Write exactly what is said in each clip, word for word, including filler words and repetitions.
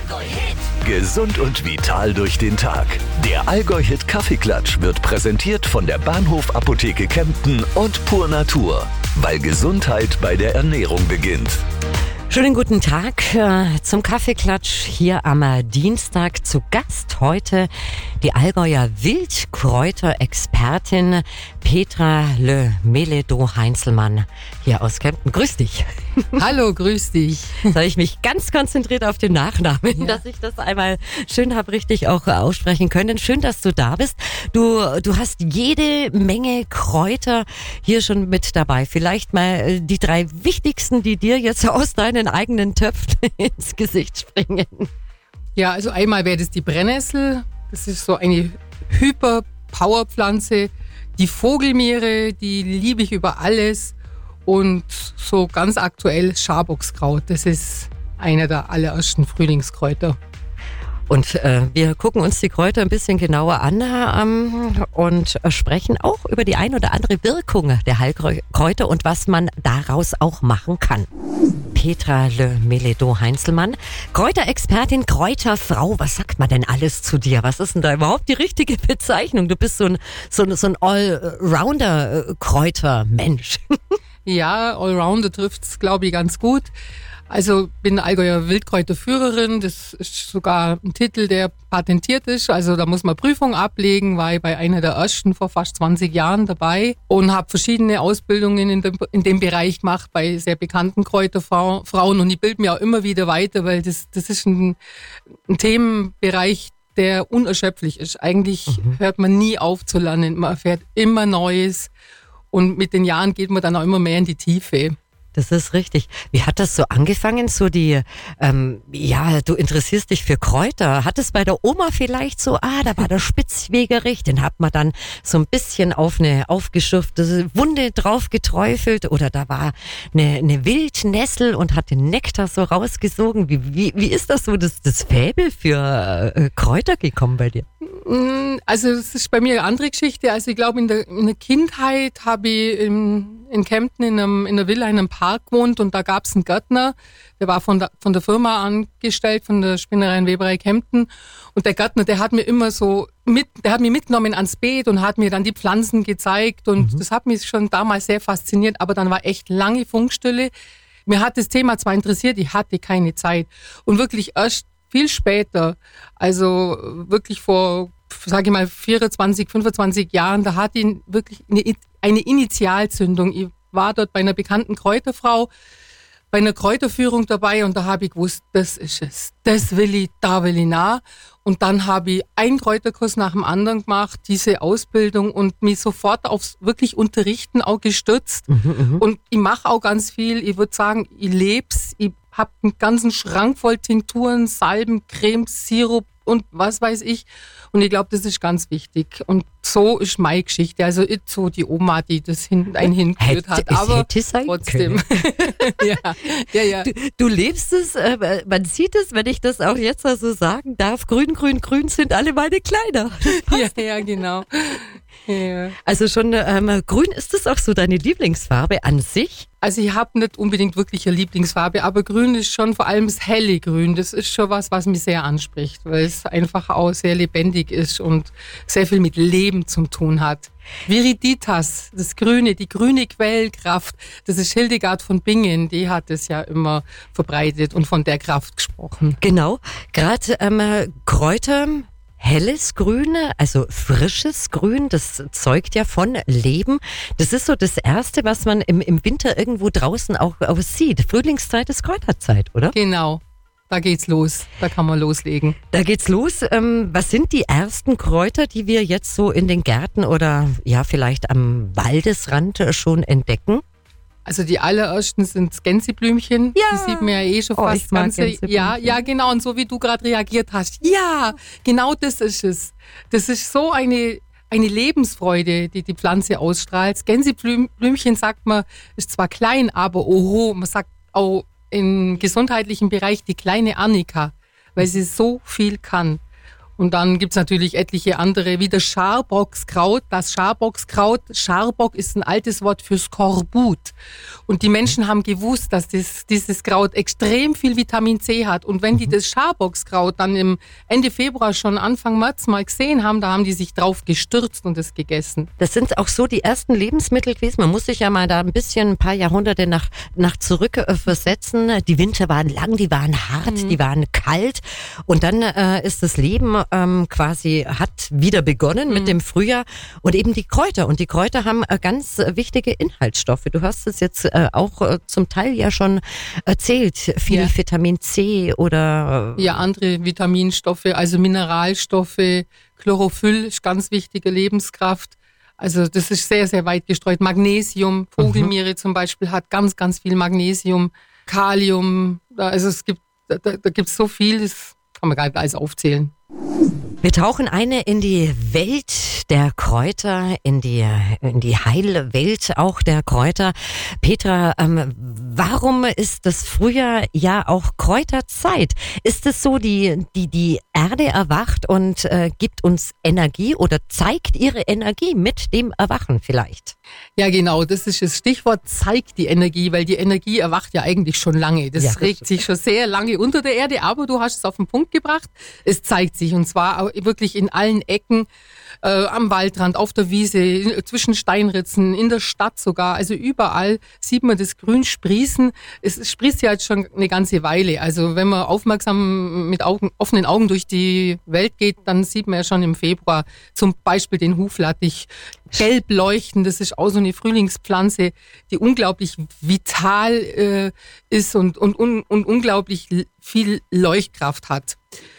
Allgäu-Hit. Gesund und vital durch den Tag. Der Allgäu-Hit Kaffeeklatsch wird präsentiert von der Bahnhof Apotheke Kempten und Pur Natur. Weil Gesundheit bei der Ernährung beginnt. Schönen guten Tag äh, zum Kaffeeklatsch hier am äh, Dienstag. Zu Gast heute die Allgäuer Wildkräuter-Expertin Petra Le Meledo-Heinzelmann hier aus Kempten. Grüß dich. Hallo, grüß dich. Soll ich mich ganz konzentriert auf den Nachnamen, ja. dass ich das einmal schön habe richtig auch aussprechen können. Schön, dass du da bist. Du, du hast jede Menge Kräuter hier schon mit dabei. Vielleicht mal die drei wichtigsten, die dir jetzt aus deinen eigenen Töpfen ins Gesicht springen. Ja, also einmal wäre das die Brennnessel. Das ist so eine Hyper-Power-Pflanze. Die Vogelmiere, die liebe ich über alles. Und so ganz aktuell Schaboxkraut. Das ist einer der allerersten Frühlingskräuter. Und äh, wir gucken uns die Kräuter ein bisschen genauer an ähm, und sprechen auch über die ein oder andere Wirkung der Heilkräuter und was man daraus auch machen kann. Petra Le Meledo-Heinzelmann, Kräuterexpertin, Kräuterfrau. Was sagt man denn alles zu dir? Was ist denn da überhaupt die richtige Bezeichnung? Du bist so ein, so ein, so ein Allrounder-Kräutermensch. Ja, Allrounder trifft's, glaube ich, ganz gut. Also bin Allgäuer Wildkräuterführerin, das ist sogar ein Titel, der patentiert ist. Also da muss man Prüfung ablegen, war ich bei einer der ersten vor fast zwanzig Jahren dabei und habe verschiedene Ausbildungen in dem, in dem Bereich gemacht bei sehr bekannten Kräuterfrauen. Und ich bilde mir auch immer wieder weiter, weil das, das ist ein, ein Themenbereich, der unerschöpflich ist. Eigentlich mhm. hört man nie auf zu lernen, man erfährt immer Neues und mit den Jahren geht man dann auch immer mehr in die Tiefe. Das ist richtig. Wie hat das so angefangen? So die, ähm, ja, du interessierst dich für Kräuter. Hat es bei der Oma vielleicht so, ah, da war der Spitzwegerich, den hat man dann so ein bisschen auf eine aufgeschürfte Wunde drauf geträufelt oder da war eine, eine Wildnessel und hat den Nektar so rausgesogen. Wie, wie, wie ist das so, das, das Faible für äh, Kräuter gekommen bei dir? Also es ist bei mir eine andere Geschichte. Also ich glaube, in der, in der Kindheit habe ich in, in Kempten in, einem, in einer Villa in einem Park gewohnt und da gab es einen Gärtner, der war von der, von der Firma angestellt, von der Spinnerei und Weberei Kempten. Und der Gärtner, der hat mir immer so mit, der hat mich mitgenommen ans Beet und hat mir dann die Pflanzen gezeigt und mhm. das hat mich schon damals sehr fasziniert, aber dann war echt lange Funkstille. Mir hat das Thema zwar interessiert, ich hatte keine Zeit und wirklich erst viel später, also wirklich vor, sage ich mal, vierundzwanzig, fünfundzwanzig Jahren, da hatte ich wirklich eine, eine Initialzündung. Ich war dort bei einer bekannten Kräuterfrau, bei einer Kräuterführung dabei und da habe ich gewusst, das ist es, das will ich, da will ich nah. Und dann habe ich einen Kräuterkurs nach dem anderen gemacht, diese Ausbildung und mich sofort aufs wirklich Unterrichten auch gestützt. Mhm, und ich mache auch ganz viel, ich würde sagen, ich leb's, ich habe einen ganzen Schrank voll Tinkturen, Salben, Cremes, Sirup und was weiß ich. Und ich glaube, das ist ganz wichtig. Und so ist meine Geschichte. Also ich so die Oma, die das hin, einen hingeführt hat. Aber hätte sein trotzdem. ja, ja, ja. Du, du lebst es, äh, man sieht es, wenn ich das auch jetzt mal so sagen darf. Grün, grün, grün sind alle meine Kleider. ja, ja, genau. Ja. Also schon ähm, grün, ist das auch so deine Lieblingsfarbe an sich? Also ich habe nicht unbedingt wirklich eine Lieblingsfarbe, aber grün ist schon vor allem das helle Grün. Das ist schon was, was mich sehr anspricht, weil es einfach auch sehr lebendig ist und sehr viel mit Leben zu tun hat. Viriditas, das Grüne, die grüne Quellkraft, das ist Hildegard von Bingen, die hat es ja immer verbreitet und von der Kraft gesprochen. Genau, gerade ähm, Kräuter... Helles Grün, also frisches Grün, das zeugt ja von Leben. Das ist so das Erste, was man im, im Winter irgendwo draußen auch, auch sieht. Frühlingszeit ist Kräuterzeit, oder? Genau, da geht's los, da kann man loslegen. Da geht's los. Ähm, was sind die ersten Kräuter, die wir jetzt so in den Gärten oder ja vielleicht am Waldesrand schon entdecken? Also die allerersten sind Gänseblümchen. Ja. Die sieht man ja eh schon Oh, fast ganze. Ja, ja, genau. Und so wie du gerade reagiert hast. Ja, genau das ist es. Das ist so eine, eine Lebensfreude, die die Pflanze ausstrahlt. Gänseblümchen, sagt man, ist zwar klein, aber oho, man sagt auch im gesundheitlichen Bereich die kleine Annika, weil sie so viel kann. Und dann gibt's natürlich etliche andere, wie das Scharbockskraut. Das Scharbockskraut, Scharbock ist ein altes Wort für Skorbut. Und die Menschen haben gewusst, dass das, dieses Kraut extrem viel Vitamin C hat. Und wenn die das Scharbockskraut dann im Ende Februar schon Anfang März mal gesehen haben, da haben die sich drauf gestürzt und es gegessen. Das sind auch so die ersten Lebensmittel gewesen. Man muss sich ja mal da ein bisschen, ein paar Jahrhunderte nach, nach zurück äh, versetzen. Die Winter waren lang, die waren hart, mhm. die waren kalt. Und dann äh, ist das Leben ähm, quasi, hat wieder begonnen mhm. mit dem Frühjahr und eben die Kräuter. Und die Kräuter haben äh, ganz äh, wichtige Inhaltsstoffe. Du hast es jetzt äh, auch äh, zum Teil ja schon erzählt. Viel ja. Vitamin C oder... Äh, ja, andere Vitaminstoffe, also Mineralstoffe, Chlorophyll ist ganz wichtige Lebenskraft. Also das ist sehr, sehr weit gestreut. Magnesium, Vogelmiere mhm. zum Beispiel hat ganz, ganz viel Magnesium, Kalium. Also es gibt, da, da gibt es so viel, das kann man gar nicht alles aufzählen. Wir tauchen eine in die Welt der Kräuter, in die, in die heile Welt auch der Kräuter. Petra, ähm, warum ist das Frühjahr ja auch Kräuterzeit? Ist es so, die, die, die Erde erwacht und äh, gibt uns Energie oder zeigt ihre Energie mit dem Erwachen vielleicht? Ja, genau, das ist das Stichwort, zeigt die Energie, weil die Energie erwacht ja eigentlich schon lange. Das ja, regt sich schon sehr lange unter der Erde, aber du hast es auf den Punkt gebracht. Es zeigt sich und zwar wirklich in allen Ecken, äh, am Waldrand, auf der Wiese, zwischen Steinritzen, in der Stadt sogar. Also überall sieht man das Grün sprießen. Es sprießt ja jetzt schon eine ganze Weile. Also wenn man aufmerksam mit Augen, offenen Augen durch die Welt geht, dann sieht man ja schon im Februar zum Beispiel den Huflattich gelb leuchten. Das ist auch so eine Frühlingspflanze, die unglaublich vital äh, ist und, und, und, und unglaublich viel Leuchtkraft hat.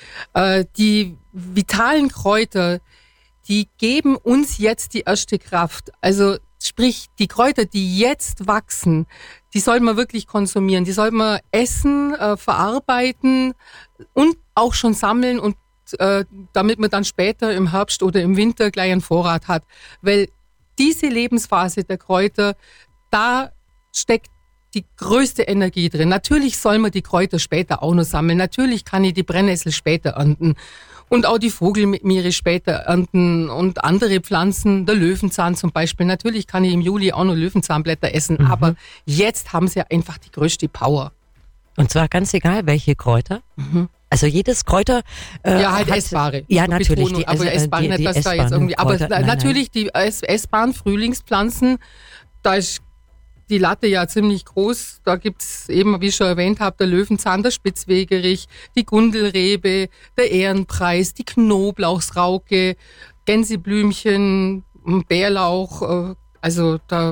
Äh, die vitalen Kräuter, die geben uns jetzt die erste Kraft. Also sprich, die Kräuter, die jetzt wachsen, die soll man wirklich konsumieren. Die soll man essen, äh, verarbeiten und auch schon sammeln und äh, damit man dann später im Herbst oder im Winter gleich einen Vorrat hat. Weil diese Lebensphase der Kräuter, da steckt die größte Energie drin. Natürlich soll man die Kräuter später auch noch sammeln. Natürlich kann ich die Brennnessel später ernten. Und auch die Vogelmiere später ernten und andere Pflanzen, der Löwenzahn zum Beispiel. Natürlich kann ich im Juli auch noch Löwenzahnblätter essen, mhm. aber jetzt haben sie einfach die größte Power. Und zwar ganz egal, welche Kräuter? Mhm. Also jedes Kräuter äh, ja, halt hat, essbare. Ja, natürlich. Betonung, die, aber also, essbare, die, nicht, dass da jetzt irgendwie, aber Kräuter, nein, natürlich nein. die essbaren Frühlingspflanzen, da ist die Latte ja ziemlich groß. Da gibt's eben, wie ich schon erwähnt habe, der Löwenzahn, der Spitzwegerich, die Gundelrebe, der Ehrenpreis, die Knoblauchsrauke, Gänseblümchen, Bärlauch. Also da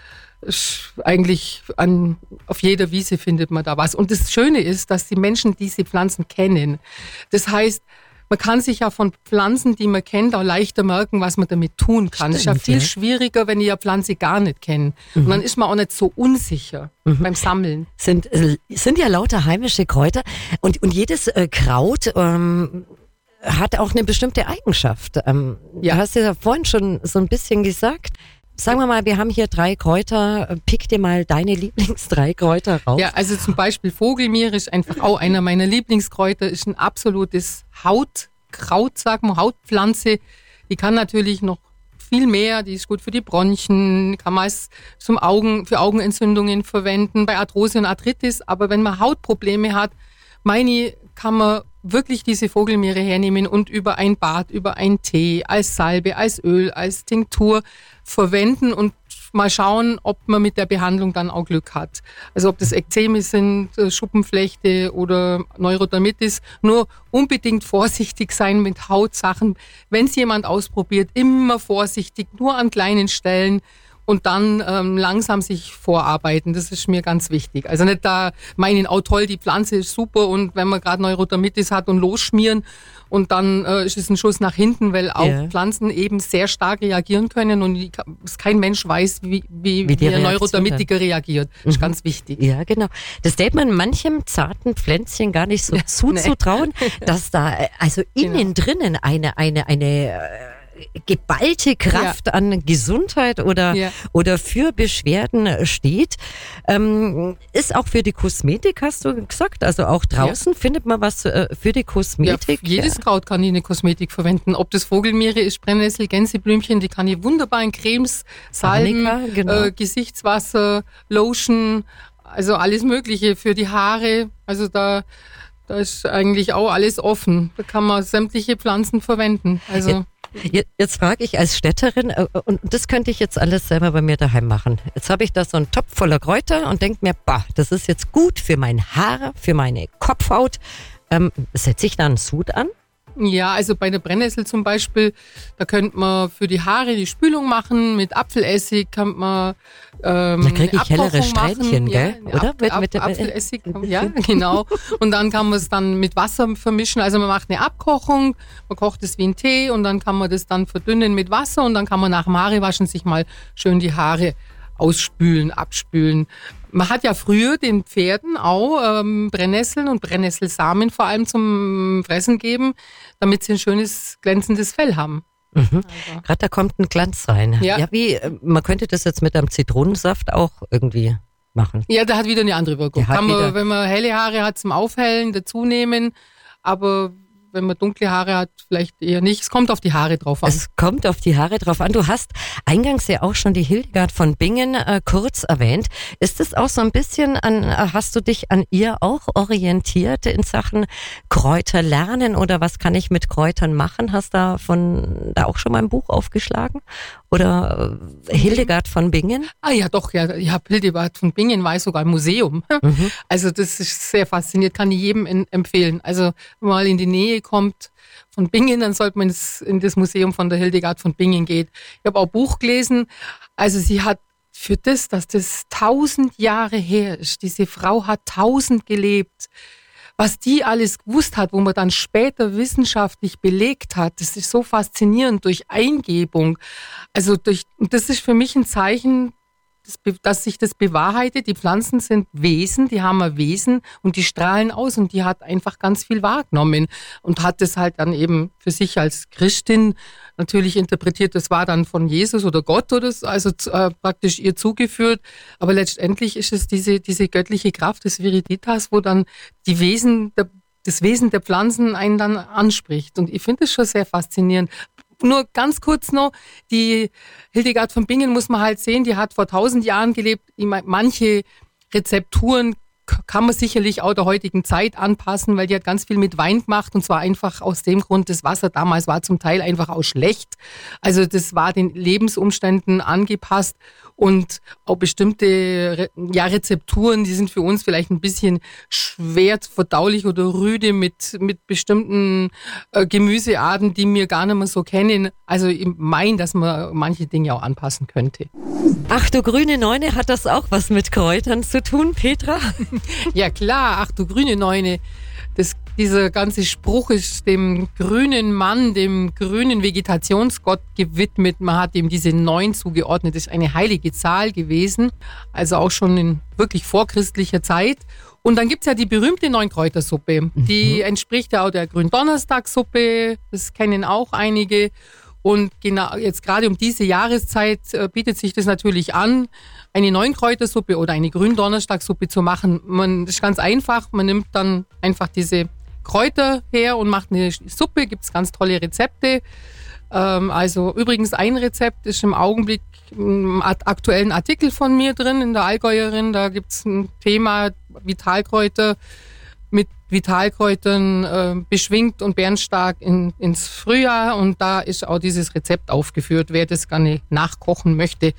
ist eigentlich an, auf jeder Wiese findet man da was. Und das Schöne ist, dass die Menschen diese Pflanzen kennen. Das heißt, man kann sich ja von Pflanzen, die man kennt, auch leichter merken, was man damit tun kann. Es ist ja viel ja. schwieriger, wenn ich eine Pflanze gar nicht kenne. Mhm. Und dann ist man auch nicht so unsicher mhm. beim Sammeln. Sind, sind ja lauter heimische Kräuter und, und jedes äh, Kraut ähm, hat auch eine bestimmte Eigenschaft. Ähm, ja. Du hast ja vorhin schon so ein bisschen gesagt. Sagen wir mal, wir haben hier drei Kräuter. Pick dir mal deine Lieblingsdrei Kräuter raus. Ja, also zum Beispiel Vogelmiere ist einfach auch einer meiner Lieblingskräuter. Ist ein absolutes Hautkraut, sagen wir, Hautpflanze. Die kann natürlich noch viel mehr. Die ist gut für die Bronchien, kann man es zum Augen, für Augenentzündungen verwenden, bei Arthrose und Arthritis. Aber wenn man Hautprobleme hat, meine, kann man wirklich diese Vogelmiere hernehmen und über ein Bad, über einen Tee, als Salbe, als Öl, als Tinktur verwenden und mal schauen, ob man mit der Behandlung dann auch Glück hat. Also ob das Ekzeme sind, Schuppenflechte oder Neurodermitis. Nur unbedingt vorsichtig sein mit Hautsachen. Wenn es jemand ausprobiert, immer vorsichtig, nur an kleinen Stellen. Und dann ähm, langsam sich vorarbeiten, das ist mir ganz wichtig. Also nicht da meinen, oh toll, die Pflanze ist super und wenn man gerade Neurodermitis hat und losschmieren und dann äh, ist es ein Schuss nach hinten, weil auch yeah. Pflanzen eben sehr stark reagieren können und die, kein Mensch weiß, wie, wie, wie, wie ein Neurodermitiker reagiert. Das mhm. ist ganz wichtig. Ja, genau. Das stellt man manchem zarten Pflänzchen gar nicht so zuzutrauen, nee. dass da also innen genau. drinnen eine, eine, eine geballte Kraft ja. an Gesundheit oder, ja. oder für Beschwerden steht. Ähm, ist auch für die Kosmetik, hast du gesagt, also auch draußen ja. findet man was äh, für die Kosmetik? Ja, jedes Kraut kann ich in der Kosmetik verwenden, ob das Vogelmiere ist, Brennnessel, Gänseblümchen, die kann ich wunderbar in Cremes, Salben, Arnika, genau. äh, Gesichtswasser, Lotion, also alles Mögliche für die Haare, also da Da ist eigentlich auch alles offen. Da kann man sämtliche Pflanzen verwenden. Also jetzt, jetzt frage ich als Städterin, und das könnte ich jetzt alles selber bei mir daheim machen. Jetzt habe ich da so einen Topf voller Kräuter und denke mir, bah, das ist jetzt gut für mein Haar, für meine Kopfhaut. Ähm, setze ich da einen Sud an? Ja, also bei der Brennnessel zum Beispiel, da könnte man für die Haare die Spülung machen, mit Apfelessig kann man ähm, da kriege ich hellere Strähnchen, gell? Ja, oder? Ab, mit, ab, mit Apfelessig, ja, genau. Und dann kann man es dann mit Wasser vermischen, also man macht eine Abkochung, man kocht es wie ein Tee und dann kann man das dann verdünnen mit Wasser und dann kann man nach dem Haarewaschen sich mal schön die Haare ausspülen, abspülen. Man hat ja früher den Pferden auch ähm, Brennnesseln und Brennnesselsamen vor allem zum Fressen gegeben, damit sie ein schönes, glänzendes Fell haben. Mhm. Also. Gerade da kommt ein Glanz rein. Ja. ja, wie, man könnte das jetzt mit einem Zitronensaft auch irgendwie machen. Ja, der hat wieder eine andere Wirkung. Kann man, wenn man helle Haare hat, zum Aufhellen dazu nehmen, aber wenn man dunkle Haare hat, vielleicht eher nicht. Es kommt auf die Haare drauf an. Es kommt auf die Haare drauf an. Du hast eingangs ja auch schon die Hildegard von Bingen äh, kurz erwähnt. Ist es auch so ein bisschen an, hast du dich an ihr auch orientiert in Sachen Kräuter lernen oder was kann ich mit Kräutern machen? Hast da von, da auch schon mal ein Buch aufgeschlagen? Oder äh, Hildegard von Bingen? Ah ja, doch, ja, ich habe Hildegard von Bingen, war ich sogar im Museum. Mhm. Also das ist sehr faszinierend, kann ich jedem in, empfehlen. Also wenn man mal in die Nähe kommt von Bingen, dann sollte man in das Museum von der Hildegard von Bingen gehen. Ich habe auch ein Buch gelesen, also sie hat für das, dass das tausend Jahre her ist, diese Frau hat tausend gelebt, was die alles gewusst hat, wo man dann später wissenschaftlich belegt hat, das ist so faszinierend durch Eingebung. Also durch, das ist für mich ein Zeichen, dass, dass sich das bewahrheitet. Die Pflanzen sind Wesen, die haben ein Wesen und die strahlen aus und die hat einfach ganz viel wahrgenommen und hat das halt dann eben für sich als Christin natürlich interpretiert. Das war dann von Jesus oder Gott oder so, also äh, praktisch ihr zugeführt. Aber letztendlich ist es diese, diese göttliche Kraft des Viriditas, wo dann die Wesen, der, das Wesen der Pflanzen einen dann anspricht. Und ich finde das schon sehr faszinierend. Nur ganz kurz noch, die Hildegard von Bingen muss man halt sehen, die hat vor tausend Jahren gelebt. Ich meine, manche Rezepturen kann man sicherlich auch der heutigen Zeit anpassen, weil die hat ganz viel mit Wein gemacht und zwar einfach aus dem Grund, das Wasser damals war zum Teil einfach auch schlecht. Also das war den Lebensumständen angepasst und auch bestimmte ja, Rezepturen, die sind für uns vielleicht ein bisschen schwer verdaulich oder rüde mit, mit bestimmten äh, Gemüsearten, die wir gar nicht mehr so kennen. Also ich meine, dass man manche Dinge auch anpassen könnte. Ach du grüne Neune, hat das auch was mit Kräutern zu tun, Petra? Ja klar, ach du grüne Neune. Das, dieser ganze Spruch ist dem grünen Mann, dem grünen Vegetationsgott gewidmet. Man hat ihm diese Neun zugeordnet. Das ist eine heilige Zahl gewesen, also auch schon in wirklich vorchristlicher Zeit. Und dann gibt's ja die berühmte Neunkräutersuppe. Mhm. Die entspricht ja auch der Gründonnerstagsuppe. Das kennen auch einige. Und genau jetzt gerade um diese Jahreszeit äh, bietet sich das natürlich an, eine Neunkräutersuppe oder eine Gründonnerstagsuppe zu machen. Man, das ist ganz einfach. Man nimmt dann einfach diese Kräuter her und macht eine Suppe. Gibt es ganz tolle Rezepte. Ähm, also übrigens ein Rezept ist im Augenblick im aktuellen Artikel von mir drin in der Allgäuerin. Da gibt es ein Thema Vitalkräuter mit Vitalkräutern äh, beschwingt und bärenstark in, ins Frühjahr. Und da ist auch dieses Rezept aufgeführt, wer das gerne nachkochen möchte.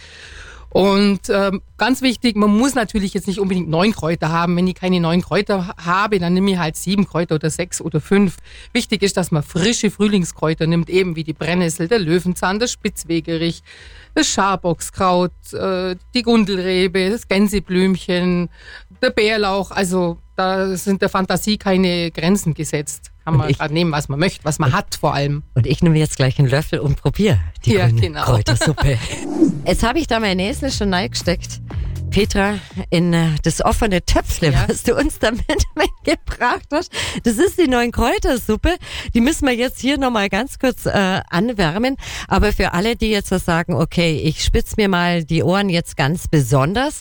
Und ähm, ganz wichtig, man muss natürlich jetzt nicht unbedingt neun Kräuter haben. Wenn ich keine neun Kräuter habe, dann nehme ich halt sieben Kräuter oder sechs oder fünf. Wichtig ist, dass man frische Frühlingskräuter nimmt, eben wie die Brennnessel, der Löwenzahn, der Spitzwegerich, das Scharbockskraut, äh, die Gundelrebe, das Gänseblümchen, der Bärlauch. Also da sind der Fantasie keine Grenzen gesetzt. Kann man gerade nehmen, was man möchte, was man und, hat vor allem. Und ich nehme jetzt gleich einen Löffel und probiere die ja, grüne genau. Kräutersuppe. Jetzt habe ich da mein Näsel schon reingesteckt. Petra, in äh, das offene Töpfle, ja. was du uns damit mitgebracht hast, das ist die neuen Kräutersuppe. Die müssen wir jetzt hier nochmal ganz kurz äh, anwärmen. Aber für alle, die jetzt sagen, okay, ich spitz mir mal die Ohren jetzt ganz besonders.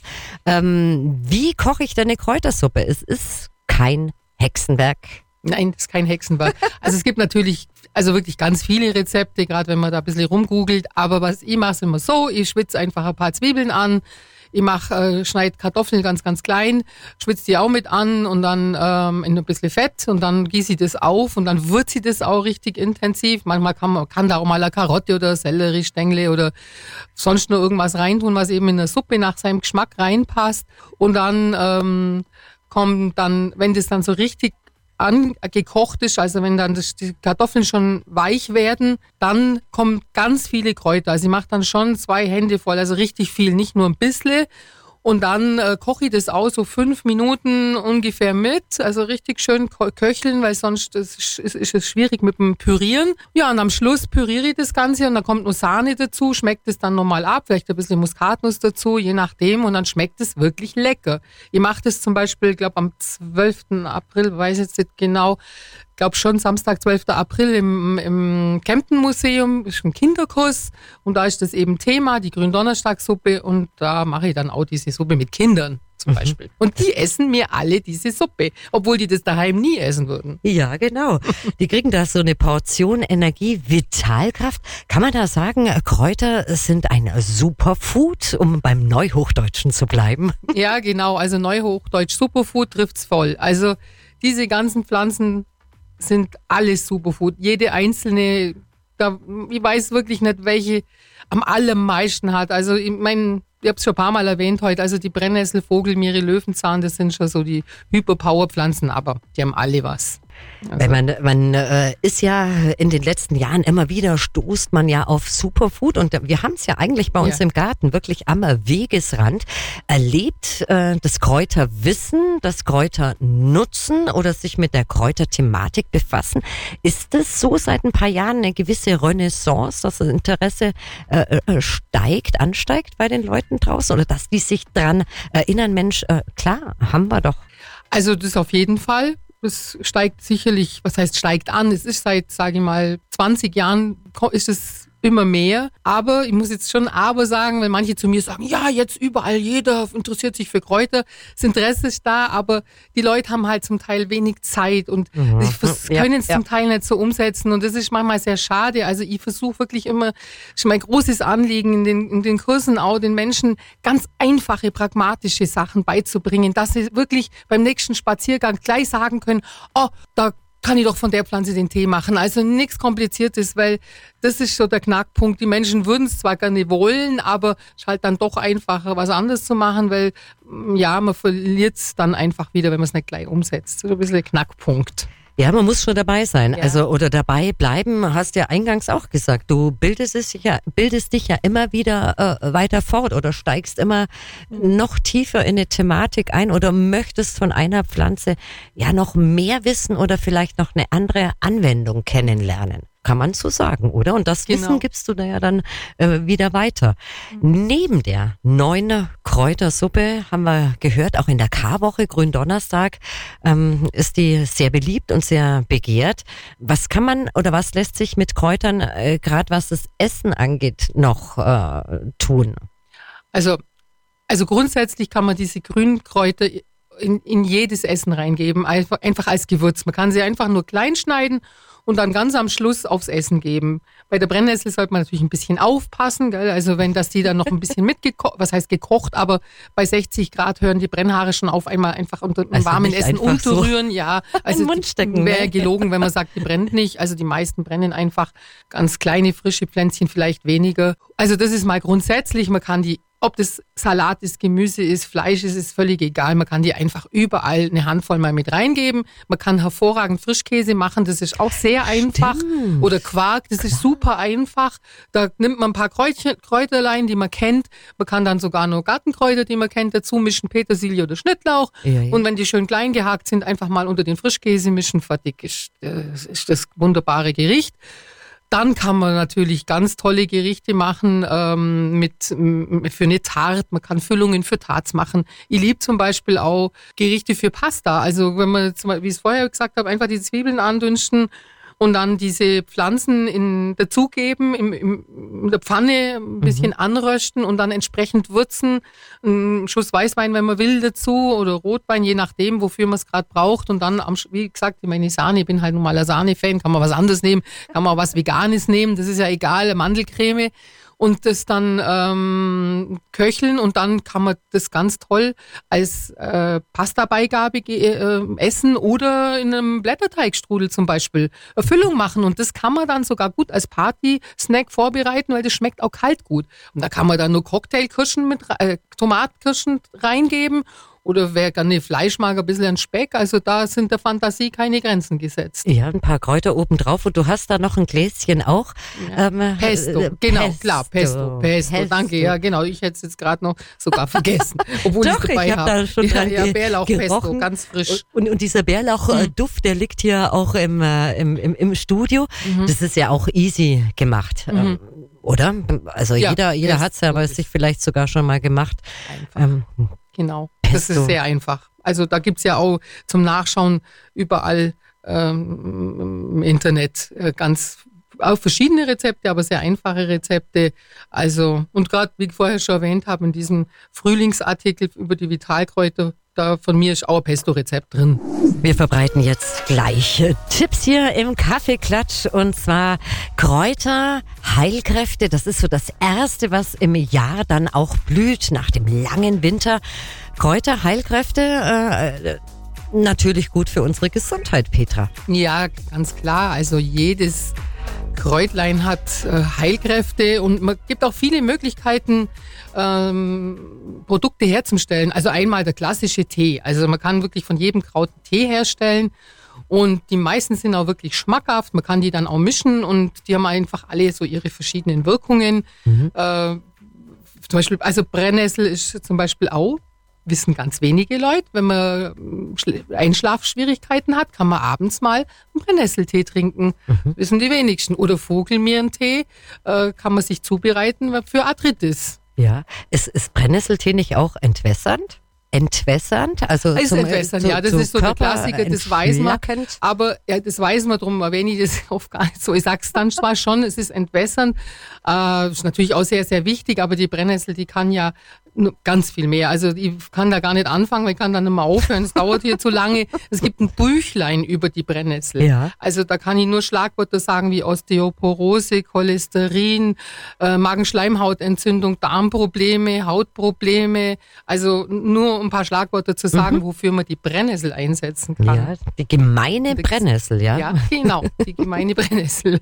Ähm, wie koche ich denn eine Kräutersuppe? Es ist kein Hexenwerk. Nein, das ist kein Hexenwerk. Also es gibt natürlich, also wirklich ganz viele Rezepte, gerade wenn man da ein bisschen rumgoogelt. Aber was ich mache, ist immer so, ich schwitze einfach ein paar Zwiebeln an. Ich mache, äh, schneide Kartoffeln ganz, ganz klein, schwitze die auch mit an und dann ähm, in ein bisschen Fett und dann gieße ich das auf und dann würze ich das auch richtig intensiv. Manchmal kann man kann da auch mal eine Karotte oder Selleriestängel oder sonst nur irgendwas reintun, was eben in der Suppe nach seinem Geschmack reinpasst. Und dann ähm, kommt dann, wenn das dann so richtig angekocht ist, also wenn dann das, die Kartoffeln schon weich werden, dann kommen ganz viele Kräuter. Also ich mache dann schon zwei Hände voll, also richtig viel, nicht nur ein bisschen. Und dann äh, koche ich das aus, so fünf Minuten ungefähr mit, also richtig schön köcheln, weil sonst ist, ist, ist es schwierig mit dem Pürieren. Ja, und am Schluss püriere ich das Ganze und dann kommt nur Sahne dazu, schmeckt es dann nochmal ab, vielleicht ein bisschen Muskatnuss dazu, je nachdem, und dann schmeckt es wirklich lecker. Ich mache das zum Beispiel, ich glaube am zwölften April, weiß jetzt nicht genau, ich glaube schon Samstag, zwölften April im, im Kempten Museum, ist ein Kinderkurs und da ist das eben Thema, die Gründonnerstagsuppe, und da mache ich dann auch diese Suppe mit Kindern zum Beispiel. Und die essen mir alle diese Suppe, obwohl die das daheim nie essen würden. Ja, genau. Die kriegen da so eine Portion Energie, Vitalkraft. Kann man da sagen, Kräuter sind ein Superfood, um beim Neuhochdeutschen zu bleiben? Ja, genau. Also Neuhochdeutsch Superfood trifft's voll. Also diese ganzen Pflanzen sind alles Superfood. Jede einzelne, da, ich weiß wirklich nicht, welche am allermeisten hat. Also ich meine, ich habe es schon ein paar Mal erwähnt heute, also die Brennnessel, Vogelmiere, Löwenzahn, das sind schon so die Hyperpower-Pflanzen, aber die haben alle was. Also. Weil man, man äh, ist ja in den letzten Jahren immer wieder, stoßt man ja auf Superfood, und wir haben es ja eigentlich bei uns ja. im Garten wirklich am Wegesrand erlebt, äh, das Kräuterwissen, das Kräuternutzen oder sich mit der Kräuterthematik befassen. Ist das so seit ein paar Jahren eine gewisse Renaissance, dass das Interesse äh, äh, steigt, ansteigt bei den Leuten draußen, oder dass die sich dran erinnern, Mensch, äh, klar, haben wir doch. Also das auf jeden Fall. Es steigt sicherlich, was heißt steigt an? Es ist seit, sage ich mal, zwanzig Jahren ist es immer mehr. Aber ich muss jetzt schon aber sagen, wenn manche zu mir sagen, ja, jetzt überall jeder interessiert sich für Kräuter, das Interesse ist da, aber die Leute haben halt zum Teil wenig Zeit und mhm. sie können es ja, zum ja. Teil nicht so umsetzen, und das ist manchmal sehr schade. Also ich versuche wirklich immer, das ist mein großes Anliegen in den, in den Kursen auch, den Menschen ganz einfache, pragmatische Sachen beizubringen, dass sie wirklich beim nächsten Spaziergang gleich sagen können, oh, da kann ich doch von der Pflanze den Tee machen. Also nichts Kompliziertes, weil das ist so der Knackpunkt. Die Menschen würden es zwar gerne wollen, aber es ist halt dann doch einfacher, was anderes zu machen, weil ja, man verliert es dann einfach wieder, wenn man es nicht gleich umsetzt. So ein bisschen der Knackpunkt. Ja, man muss schon dabei sein, ja. also oder dabei bleiben, hast ja eingangs auch gesagt. Du bildest, es ja, bildest dich ja immer wieder äh, weiter fort oder steigst immer noch tiefer in eine Thematik ein oder möchtest von einer Pflanze ja noch mehr wissen oder vielleicht noch eine andere Anwendung kennenlernen. Kann man so sagen, oder? Und das genau. Wissen gibst du da ja dann äh, wieder weiter. Mhm. Neben der neuen Kräutersuppe haben wir gehört, auch in der Karwoche, Gründonnerstag, ähm, ist die sehr beliebt und sehr begehrt. Was kann man oder was lässt sich mit Kräutern, äh, gerade was das Essen angeht, noch äh, tun? Also, also grundsätzlich kann man diese Grünkräuter in, in jedes Essen reingeben, einfach, einfach als Gewürz. Man kann sie einfach nur klein schneiden und dann ganz am Schluss aufs Essen geben. Bei der Brennnessel sollte man natürlich ein bisschen aufpassen, gell? Also wenn das die dann noch ein bisschen mitgekocht, was heißt gekocht, aber bei sechzig Grad hören die Brennhaare schon auf, einmal einfach unter einem also warmen Essen unterrühren. So ja, also wäre gelogen, wenn man sagt, die brennt nicht. Also die meisten brennen einfach, ganz kleine frische Pflänzchen vielleicht weniger. Also das ist mal grundsätzlich, man kann die, ob das Salat ist, Gemüse ist, Fleisch ist, ist völlig egal. Man kann die einfach überall eine Handvoll mal mit reingeben. Man kann hervorragend Frischkäse machen, das ist auch sehr einfach. Stimmt. Oder Quark, das Klar. ist super einfach. Da nimmt man ein paar Kräutchen, Kräuterlein, die man kennt. Man kann dann sogar nur Gartenkräuter, die man kennt, dazu mischen, Petersilie oder Schnittlauch. Ja, ja. Und wenn die schön klein gehakt sind, einfach mal unter den Frischkäse mischen, fertig ist, ist das wunderbare Gericht. dann kann man natürlich ganz tolle Gerichte machen ähm, mit für eine Tarte. Man kann Füllungen für Tarts machen. Ich liebe zum Beispiel auch Gerichte für Pasta. Also wenn man, wie ich es vorher gesagt habe, einfach die Zwiebeln andünsten und dann diese Pflanzen in, dazugeben, im, im, in der Pfanne ein bisschen mhm. anrösten und dann entsprechend würzen. Ein Schuss Weißwein, wenn man will, dazu oder Rotwein, je nachdem, wofür man es gerade braucht. Und dann, am, wie gesagt, ich meine Sahne, ich bin halt nun mal ein Sahne-Fan, kann man was anderes nehmen, kann man was Veganes nehmen, das ist ja egal, Mandelcreme. Und das dann ähm, köcheln und dann kann man das ganz toll als äh, Pasta-Beigabe äh, essen oder in einem Blätterteigstrudel zum Beispiel eine Füllung machen. Und das kann man dann sogar gut als Party-Snack vorbereiten, weil das schmeckt auch kalt gut. Und da kann man dann nur Cocktailkirschen mit äh, Tomatenkirschen reingeben. Oder wer gerne Fleisch mag, ein bisschen an Speck. Also da sind der Fantasie keine Grenzen gesetzt. Ja, ein paar Kräuter obendrauf. Und du hast da noch ein Gläschen auch. Ja. Ähm, Pesto, äh, genau, Pesto. klar, Pesto, Pesto, Pesto. Danke. Ja, genau, ich hätte es jetzt gerade noch sogar vergessen. Obwohl Doch, ich dabei habe. Da schon ja, ja, Bärlauchpesto, ganz frisch. Und, und dieser Bärlauchduft, hm. der liegt hier auch im, äh, im, im, im Studio. Mhm. Das ist ja auch easy gemacht. Mhm. Ähm, oder? Also ja, jeder, jeder hat es ja, aber es sich vielleicht sogar schon mal gemacht. Ähm, Genau, das ist sehr einfach. Also da gibt's ja auch zum Nachschauen überall ähm, im Internet äh, ganz auch verschiedene Rezepte, aber sehr einfache Rezepte. Also und gerade, wie ich vorher schon erwähnt habe, in diesem Frühlingsartikel über die Vitalkräuter, da von mir ist auch ein Pesto-Rezept drin. Wir verbreiten jetzt gleich Tipps hier im Kaffeeklatsch und zwar Kräuter, Heilkräfte. Das ist so das Erste, was im Jahr dann auch blüht nach dem langen Winter. Kräuter, Heilkräfte, äh, natürlich gut für unsere Gesundheit, Petra. Ja, ganz klar. Also jedes Kräutlein hat äh, Heilkräfte und man gibt auch viele Möglichkeiten, ähm, Produkte herzustellen. Also einmal der klassische Tee. Also man kann wirklich von jedem Kraut einen Tee herstellen und die meisten sind auch wirklich schmackhaft. Man kann die dann auch mischen und die haben einfach alle so ihre verschiedenen Wirkungen. Mhm. Äh, zum Beispiel, also Brennnessel ist zum Beispiel auch, wissen ganz wenige Leute, wenn man Einschlafschwierigkeiten hat, kann man abends mal einen Brennnesseltee trinken. Mhm. Wissen die wenigsten. Oder Vogelmieren-Tee äh, kann man sich zubereiten für Arthritis. Ja, ist, ist Brennnesseltee nicht auch entwässernd? Entwässernd? Also ist zum, entwässernd, zu, ja, das zu ist so der Klassiker, das weiß man. Aber ja, das weiß man, darum erwähne ich das oft gar nicht so. Ich sag's dann zwar schon, es ist entwässernd, äh, ist natürlich auch sehr, sehr wichtig, aber die Brennnessel, die kann ja ganz viel mehr. Also ich kann da gar nicht anfangen, weil ich kann dann nicht mehr aufhören. Es dauert hier zu lange. Es gibt ein Büchlein über die Brennnessel. Ja. Also da kann ich nur Schlagwörter sagen wie Osteoporose, Cholesterin, äh, Magenschleimhautentzündung, Darmprobleme, Hautprobleme. Also nur ein paar Schlagwörter zu sagen, mhm. wofür man die Brennnessel einsetzen kann. Ja, die gemeine Brennnessel, ja. Ja, genau, die gemeine Brennnessel.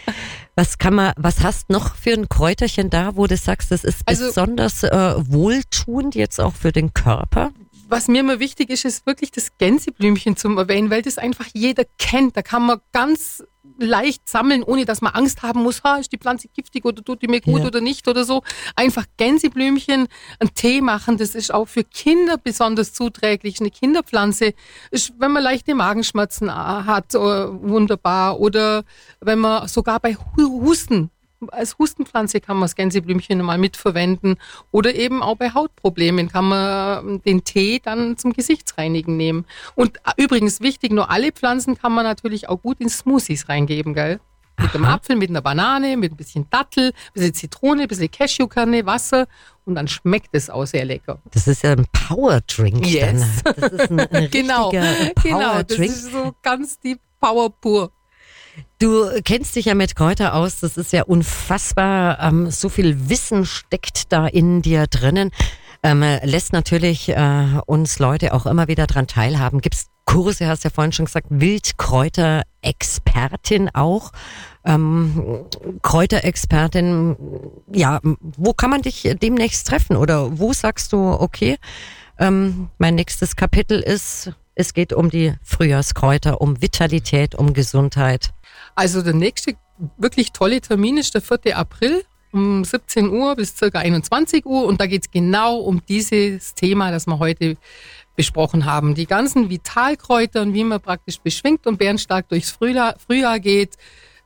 Was kann man, was hast noch für ein Kräuterchen da, wo du sagst, das ist also, besonders äh, wohltuend jetzt auch für den Körper? Was mir immer wichtig ist, ist wirklich das Gänseblümchen zum Erwähnen, weil das einfach jeder kennt. Da kann man ganz leicht sammeln, ohne dass man Angst haben muss, ha, ist die Pflanze giftig oder tut die mir gut ja. oder nicht oder so. Einfach Gänseblümchen, einen Tee machen, das ist auch für Kinder besonders zuträglich. Eine Kinderpflanze ist, wenn man leichte Magenschmerzen hat, wunderbar. Oder wenn man sogar bei Husten, als Hustenpflanze kann man das Gänseblümchen mal mitverwenden. Oder eben auch bei Hautproblemen kann man den Tee dann zum Gesichtsreinigen nehmen. Und übrigens wichtig, nur alle Pflanzen kann man natürlich auch gut in Smoothies reingeben, gell? Mit einem Apfel, mit einer Banane, mit ein bisschen Dattel, ein bisschen Zitrone, ein bisschen Cashewkerne, Wasser und dann schmeckt es auch sehr lecker. Das ist ja ein Powerdrink. Yes. Dann. Das ist ein, ein genau, Powerdrink. Genau, das ist so ganz die Power pur. Du kennst dich ja mit Kräuter aus, das ist ja unfassbar, ähm, so viel Wissen steckt da in dir drinnen, ähm, lässt natürlich äh, uns Leute auch immer wieder dran teilhaben. Gibt's Kurse, hast ja vorhin schon gesagt, Wildkräuterexpertin auch, ähm, Kräuterexpertin, ja, wo kann man dich demnächst treffen oder wo sagst du, okay, ähm, mein nächstes Kapitel ist, es geht um die Frühjahrskräuter, um Vitalität, um Gesundheit. Also der nächste wirklich tolle Termin ist der vierte April um siebzehn Uhr bis ca. einundzwanzig Uhr und da geht es genau um dieses Thema, das wir heute besprochen haben. Die ganzen Vitalkräuter und wie man praktisch beschwingt und bärenstark durchs Frühjahr, Frühjahr geht.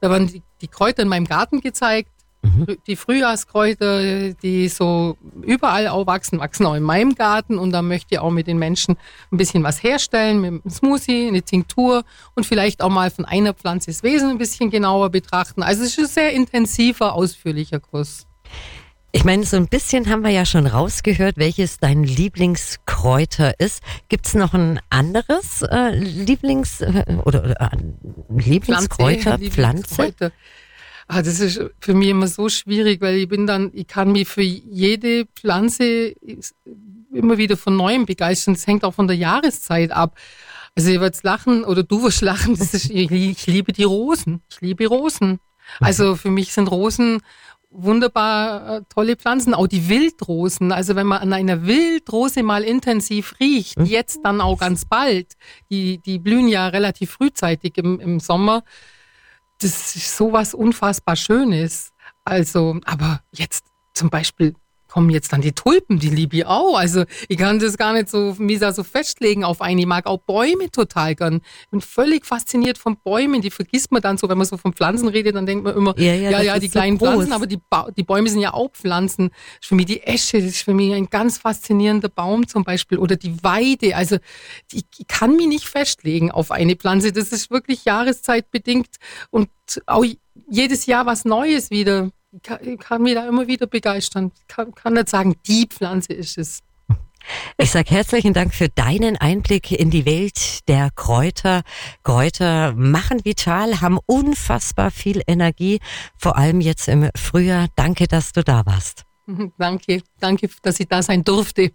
Da waren die, die Kräuter in meinem Garten gezeigt. Mhm. Die Frühjahrskräuter, die so überall auch wachsen, wachsen auch in meinem Garten. Und da möchte ich auch mit den Menschen ein bisschen was herstellen, mit einem Smoothie, eine Tinktur und vielleicht auch mal von einer Pflanze das Wesen ein bisschen genauer betrachten. Also es ist ein sehr intensiver, ausführlicher Kurs. Ich meine, so ein bisschen haben wir ja schon rausgehört, welches dein Lieblingskräuter ist. Gibt's noch ein anderes äh, Lieblings- äh, oder, oder äh, Lieblingskräuter, Pflanze? Pflanze? Ah, das ist für mich immer so schwierig, weil ich bin dann, ich kann mich für jede Pflanze immer wieder von Neuem begeistern. Das hängt auch von der Jahreszeit ab. Also ihr werdet lachen oder du wirst lachen. Das ist, ich, ich liebe die Rosen. Ich liebe Rosen. Also für mich sind Rosen wunderbar äh, tolle Pflanzen, auch die Wildrosen. Also wenn man an einer Wildrose mal intensiv riecht, mhm. jetzt dann auch ganz bald, die, die blühen ja relativ frühzeitig im, im Sommer, das ist sowas unfassbar Schönes. Also, aber jetzt zum Beispiel kommen jetzt dann die Tulpen, die liebe ich auch. Also ich kann das gar nicht so, Misa, so festlegen auf einen. Ich mag auch Bäume total gern. Ich bin völlig fasziniert von Bäumen. Die vergisst man dann so, wenn man so von Pflanzen redet, dann denkt man immer, ja, ja, ja, ja die kleinen so Pflanzen, aber die, ba- die Bäume sind ja auch Pflanzen. Das ist für mich die Esche, das ist für mich ein ganz faszinierender Baum zum Beispiel. Oder die Weide. Also ich, ich kann mich nicht festlegen auf eine Pflanze. Das ist wirklich jahreszeitbedingt und auch jedes Jahr was Neues wieder. Ich kann, ich kann mich da immer wieder begeistern. Ich kann, kann nicht sagen, die Pflanze ist es. Ich sage herzlichen Dank für deinen Einblick in die Welt der Kräuter. Kräuter machen vital, haben unfassbar viel Energie, vor allem jetzt im Frühjahr. Danke, dass du da warst. Danke, danke, dass ich da sein durfte.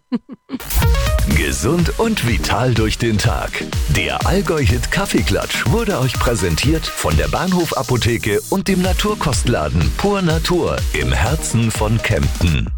Gesund und vital durch den Tag. Der Allgäu-Hit Kaffeeklatsch wurde euch präsentiert von der Bahnhof Apotheke und dem Naturkostladen Pur Natur im Herzen von Kempten.